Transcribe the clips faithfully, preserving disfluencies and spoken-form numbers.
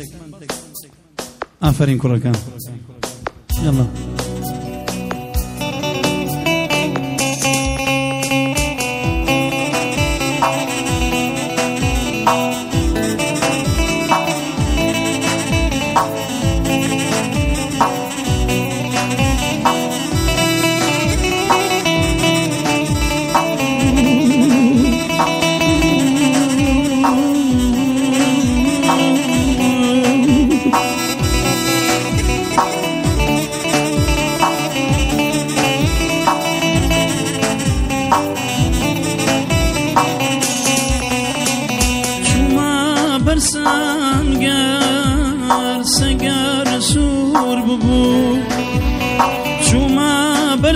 آفرین کوڕەکان یاڵا سنگر سگر سور ببو چوما بر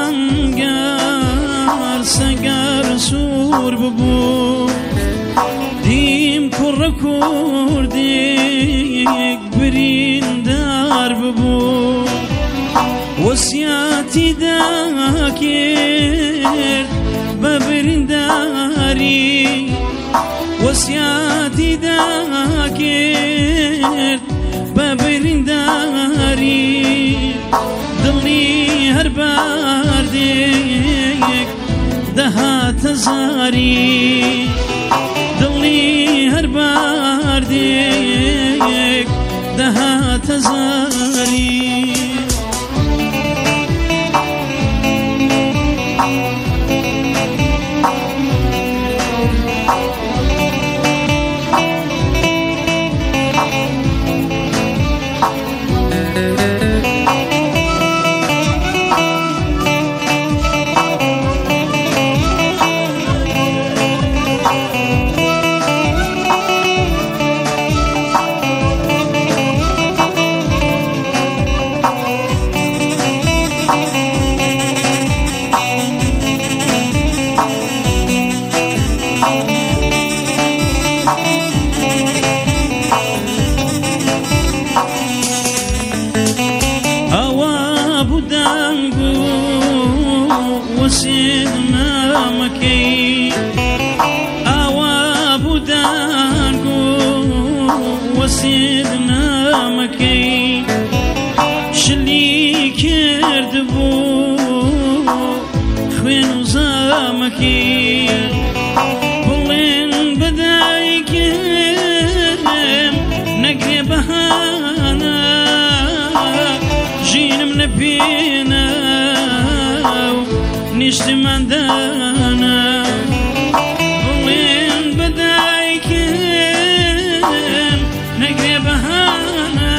سنگر سگر سور ببو دیم کر کردیک برین دار ببو وسیاتی دا کرد ببرین داری وسیاتی دا کرد ببرنداری دلی هر باردیک دهات زاری دلی هر باردیک دهات زاری وسيدنا مكي أوا بودانكو وسيدنا مكي شلي كردبو خوين وزامكي بلين بدايكم نقري بهانا جين من بينا نشت من دانا وين بدايكم نقري بهانا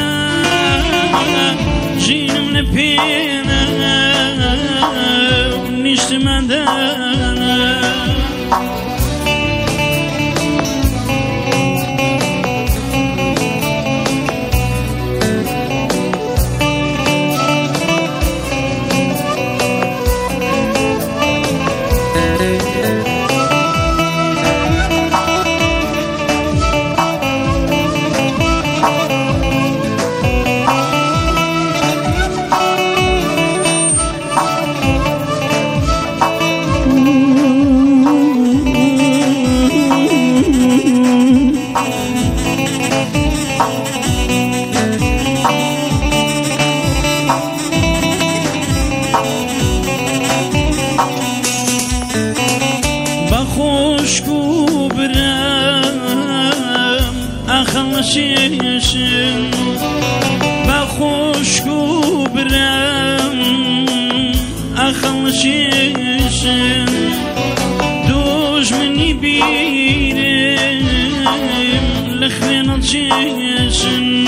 جين من بينا نشت من دانا بخوشكو برام أخلصيشن بخوشكو برام أخلصيشن دوش مني بيرم لخرين تشيشن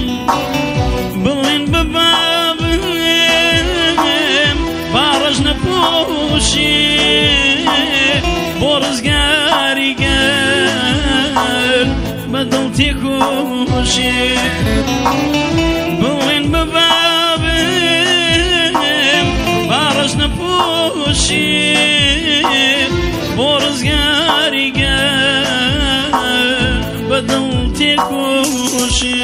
بلين ببابم بارج نبوشي برزگاری گر بدل تیکوشی بوین ببابم بارش نپوشی برزگاری گر بدل تیکوشی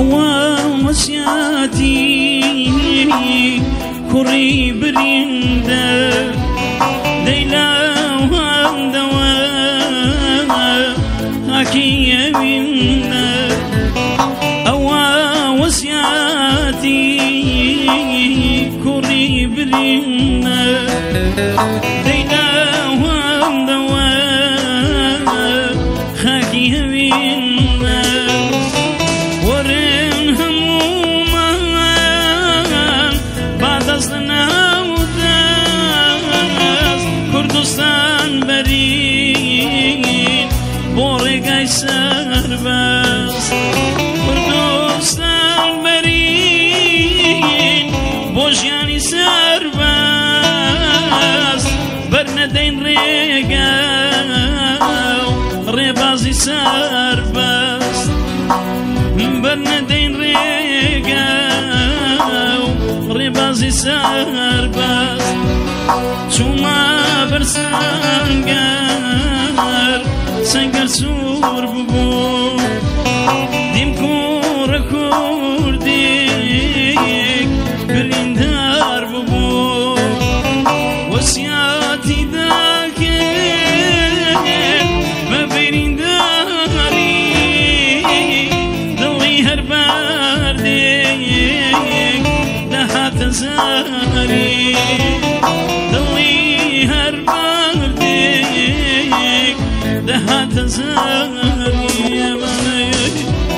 ئەوە وەسیەتی کوڕی بریندە دەی لەو هەندەوە هاکی ئەوینە ئەوە وەسیەتی کوڕی بریندە دەی لەو هەندەوە هاکی ئەوینە وەرن هەموومان با دەست ناو دەست کوردستان بەرین بۆ ڕێگای سەربەست کوردستان بەرین بۆ ژیانی سەربەست بەرنەدەین ڕێگا و ڕێبازی سەربەست بەرنەدەین ڕێگا و ڕێبازی سەربەست چوومە بەر سەنگەر سەنگەر سوور ببوو دیم کوڕە کوردێک بریندار ببوو وەسیەتی دەکرد بە برینداری دڵی هەر بەردێک دەهاتە زاری دڵی هەر بەردێک دەهاتە زاری ئەمانەیە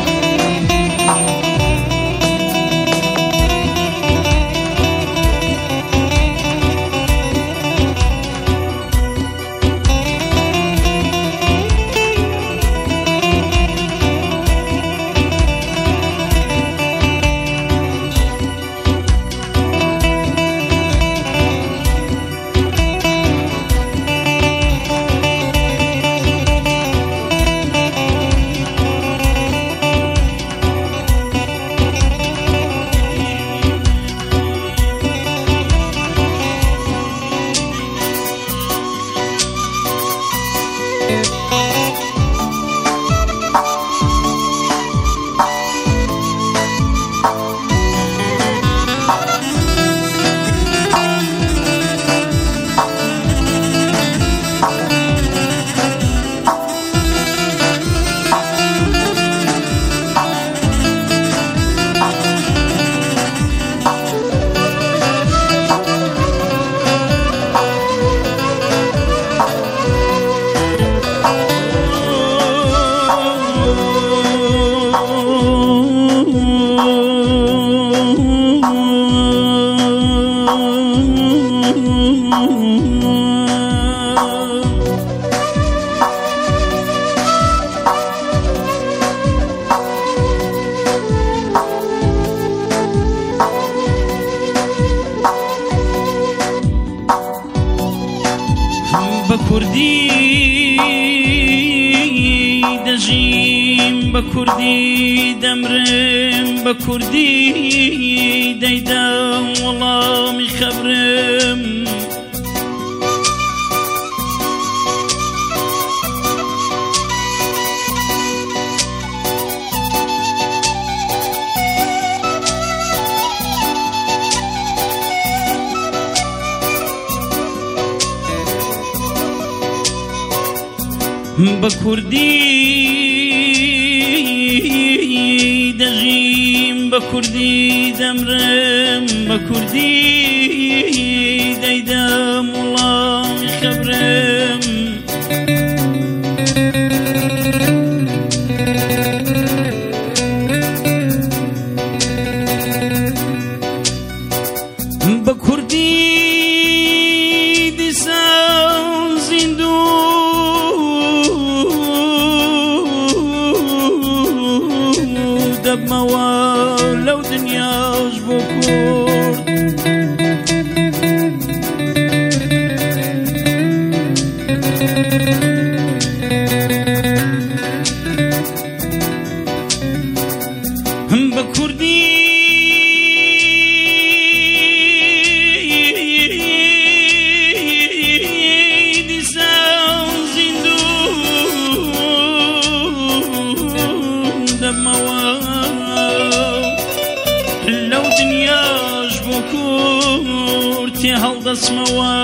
بە کوردی دەژیم بە کوردی دەمرم بە کوردی دەیدەم وەڵامی خەبرم بە کوردی دەژیم بە کوردی دەمرم بە کوردی دەیدەم وەڵامی خەبرم بە کوردی دیسە دەبمەوە لەو دنیاش بۆ کورد بە کوردی دیسە زیندوو دەبمەوە لو دنياش بكورتي هالدسموا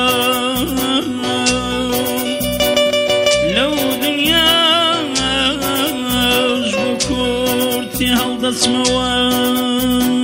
لو دنياش بكورتي هالدسموا